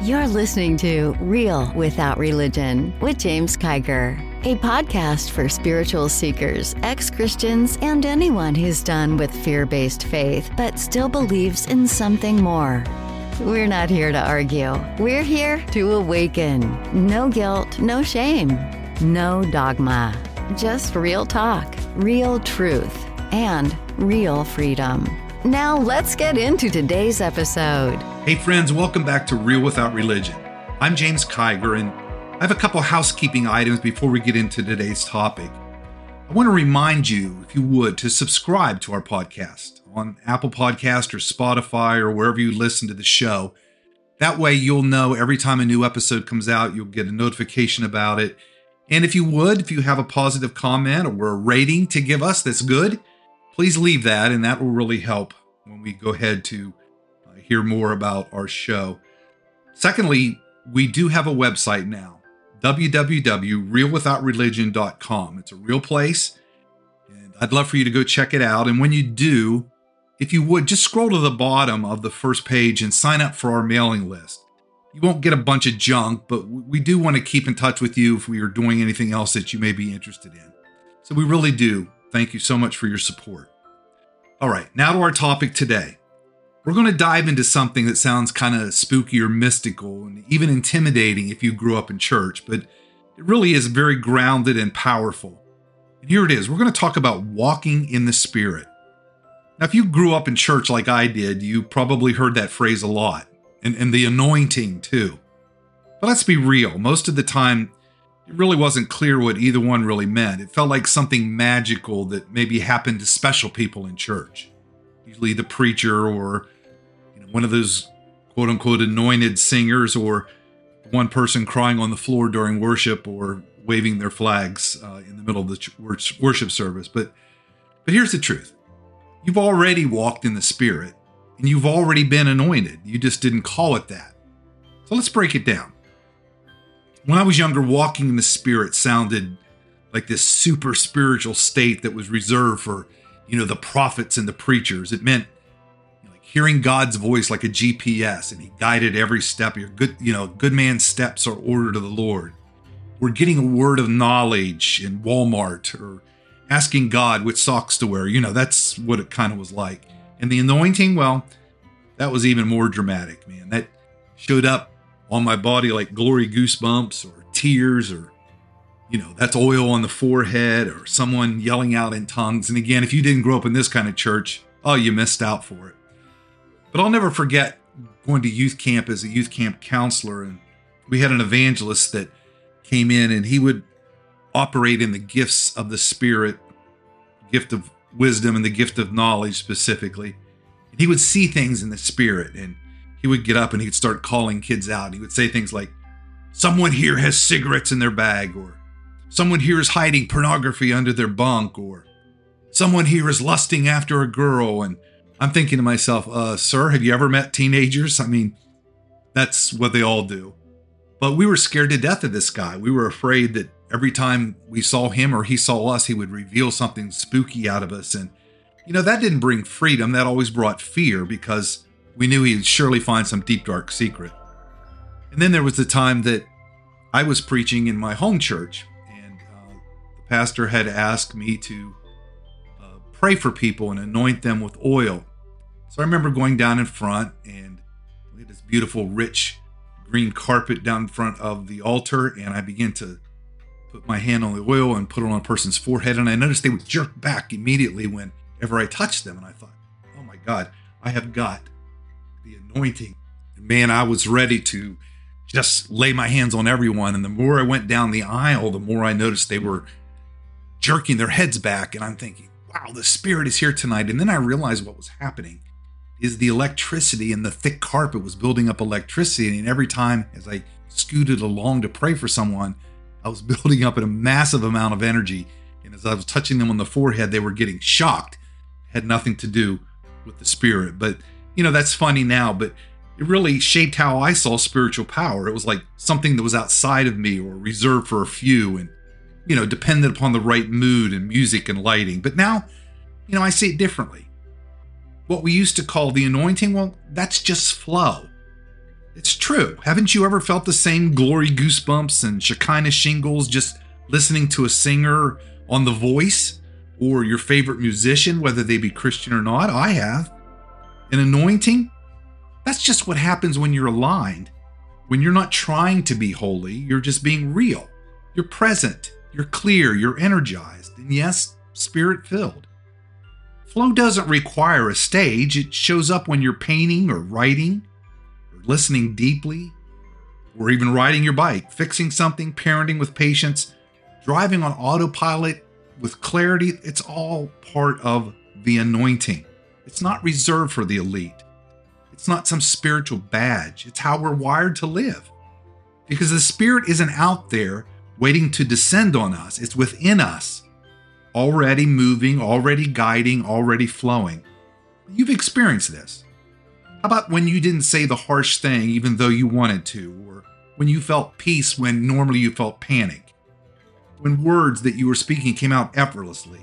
You're listening to Real Without Religion with James Kiger, a podcast for spiritual seekers, ex-Christians, and anyone who's done with fear-based faith but still believes in something more. We're not here to argue. We're here to awaken. No guilt, no shame, no dogma. Just real talk, real truth, and real freedom. Now let's get into today's episode. Hey friends, welcome back to Real Without Religion. I'm James Kiger, and I have a couple housekeeping items before we get into today's topic. I want to remind you, if you would, to subscribe to our podcast on Apple Podcast or Spotify or wherever you listen to the show. That way you'll know every time a new episode comes out, you'll get a notification about it. And if you would, if you have a positive comment or a rating to give us that's good, please leave that, and that will really help when we go ahead to hear more about our show. Secondly, we do have a website now, www.realwithoutreligion.com. It's a real place, and I'd love for you to go check it out. And when you do, if you would, just scroll to the bottom of the first page and sign up for our mailing list. You won't get a bunch of junk, but we do want to keep in touch with you if we are doing anything else that you may be interested in. So we really do. Thank you so much for your support. All right, now to our topic today. We're going to dive into something that sounds kind of spooky or mystical and even intimidating if you grew up in church, but it really is very grounded and powerful. And here it is. We're going to talk about walking in the Spirit. Now, if you grew up in church like I did, you probably heard that phrase a lot, and the anointing too. But let's be real. Most of the time, it really wasn't clear what either one really meant. It felt like something magical that maybe happened to special people in church. Usually the preacher or one of those quote-unquote anointed singers, or one person crying on the floor during worship or waving their flags in the middle of the worship service. But here's the truth. You've already walked in the Spirit, and you've already been anointed. You just didn't call it that. So let's break it down. When I was younger, walking in the Spirit sounded like this super spiritual state that was reserved for, the prophets and the preachers. It meant hearing God's voice like a GPS, and he guided every step. Your good man's steps are ordered of the Lord. We're getting a word of knowledge in Walmart, or asking God which socks to wear. That's what it kind of was like. And the anointing, well, that was even more dramatic, man. That showed up on my body like glory goosebumps or tears, or, that's oil on the forehead, or someone yelling out in tongues. And again, if you didn't grow up in this kind of church, oh, you missed out for it. But I'll never forget going to youth camp as a youth camp counselor, and we had an evangelist that came in, and he would operate in the gifts of the Spirit, gift of wisdom and the gift of knowledge specifically. And he would see things in the Spirit, and he would get up and he'd start calling kids out. And he would say things like, someone here has cigarettes in their bag, or someone here is hiding pornography under their bunk, or someone here is lusting after a girl. And I'm thinking to myself, sir, have you ever met teenagers? I mean, that's what they all do. But we were scared to death of this guy. We were afraid that every time we saw him or he saw us, he would reveal something spooky out of us. And, that didn't bring freedom. That always brought fear, because we knew he'd surely find some deep, dark secret. And then there was the time that I was preaching in my home church, and the pastor had asked me to pray for people and anoint them with oil. So I remember going down in front, and we had this beautiful, rich green carpet down in front of the altar, and I began to put my hand on the oil and put it on a person's forehead, and I noticed they would jerk back immediately whenever I touched them, and I thought, oh my God, I have got the anointing. And man, I was ready to just lay my hands on everyone, and the more I went down the aisle, the more I noticed they were jerking their heads back, and I'm thinking, wow, the Spirit is here tonight. And then I realized what was happening is the electricity, and the thick carpet was building up electricity. And every time as I scooted along to pray for someone, I was building up a massive amount of energy. And as I was touching them on the forehead, they were getting shocked. It had nothing to do with the Spirit. But, that's funny now, but it really shaped how I saw spiritual power. It was like something that was outside of me, or reserved for a few, and dependent upon the right mood and music and lighting. But now, I see it differently. What we used to call the anointing, well, that's just flow. It's true. Haven't you ever felt the same glory goosebumps and Shekinah shingles just listening to a singer on The Voice or your favorite musician, whether they be Christian or not? I have. An anointing? That's just what happens when you're aligned. When you're not trying to be holy, you're just being real. You're present, you're clear, you're energized, and yes, spirit-filled. Flow doesn't require a stage. It shows up when you're painting or writing, or listening deeply, or even riding your bike, fixing something, parenting with patience, driving on autopilot with clarity. It's all part of the anointing. It's not reserved for the elite. It's not some spiritual badge. It's how we're wired to live. Because the Spirit isn't out there waiting to descend on us. It's within us, already moving, already guiding, already flowing. You've experienced this. How about when you didn't say the harsh thing even though you wanted to, or when you felt peace when normally you felt panic, when words that you were speaking came out effortlessly,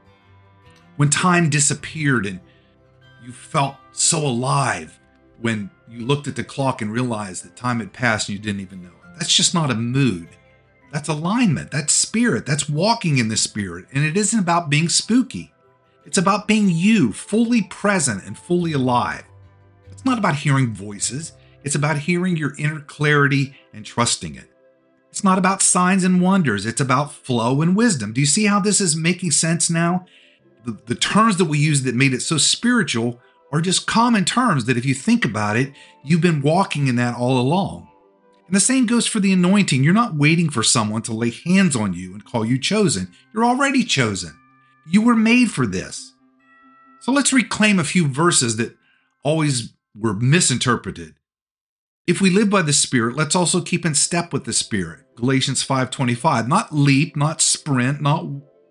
when time disappeared and you felt so alive when you looked at the clock and realized that time had passed and you didn't even know it. That's just not a mood. That's alignment. That's spirit. That's walking in the Spirit. And it isn't about being spooky. It's about being you, fully present and fully alive. It's not about hearing voices. It's about hearing your inner clarity and trusting it. It's not about signs and wonders. It's about flow and wisdom. Do you see how this is making sense now? The terms that we use that made it so spiritual are just common terms that if you think about it, you've been walking in that all along. And the same goes for the anointing. You're not waiting for someone to lay hands on you and call you chosen. You're already chosen. You were made for this. So let's reclaim a few verses that always were misinterpreted. If we live by the Spirit, let's also keep in step with the Spirit. Galatians 5:25. Not leap, not sprint, not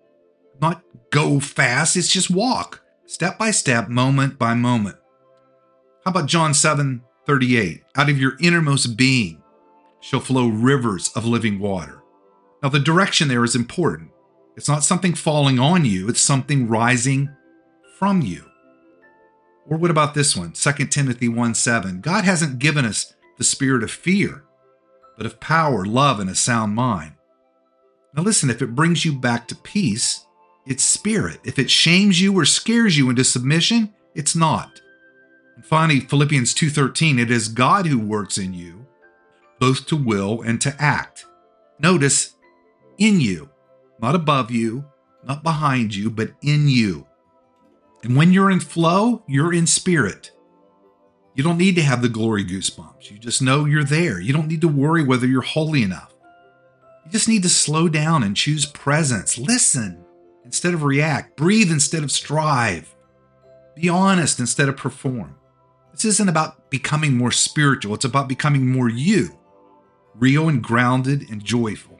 go fast. It's just walk, step by step, moment by moment. How about John 7:38? Out of your innermost being shall flow rivers of living water. Now, the direction there is important. It's not something falling on you. It's something rising from you. Or what about this one? 2 Timothy 1:7. God hasn't given us the spirit of fear, but of power, love, and a sound mind. Now listen, if it brings you back to peace, it's spirit. If it shames you or scares you into submission, it's not. And finally, Philippians 2:13. It is God who works in you, both to will and to act. Notice, in you, not above you, not behind you, but in you. And when you're in flow, you're in spirit. You don't need to have the glory goosebumps. You just know you're there. You don't need to worry whether you're holy enough. You just need to slow down and choose presence. Listen instead of react. Breathe instead of strive. Be honest instead of perform. This isn't about becoming more spiritual. It's about becoming more you. Real and grounded and joyful.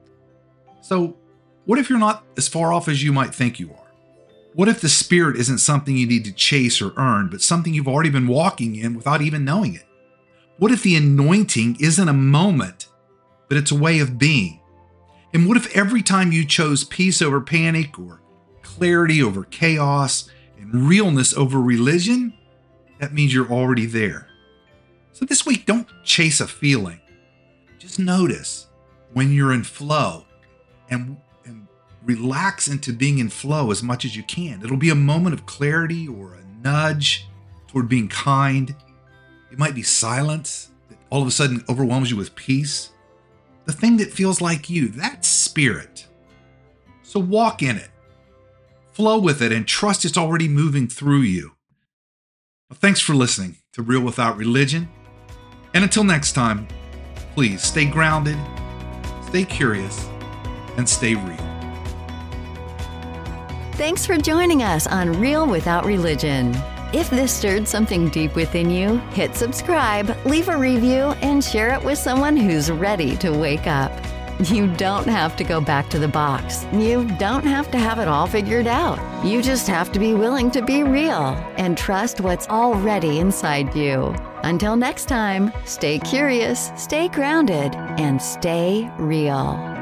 So, what if you're not as far off as you might think you are? What if the Spirit isn't something you need to chase or earn, but something you've already been walking in without even knowing it? What if the anointing isn't a moment, but it's a way of being? And what if every time you chose peace over panic, or clarity over chaos, and realness over religion, that means you're already there? So this week, don't chase a feeling. Just notice when you're in flow and relax into being in flow as much as you can. It'll be a moment of clarity or a nudge toward being kind. It might be silence that all of a sudden overwhelms you with peace. The thing that feels like you, that's spirit. So walk in it, flow with it, and trust it's already moving through you. Well, thanks for listening to Real Without Religion. And until next time, please stay grounded, stay curious, and stay real. Thanks for joining us on Real Without Religion. If this stirred something deep within you, hit subscribe, leave a review, and share it with someone who's ready to wake up. You don't have to go back to the box. You don't have to have it all figured out. You just have to be willing to be real and trust what's already inside you. Until next time, stay curious, stay grounded, and stay real.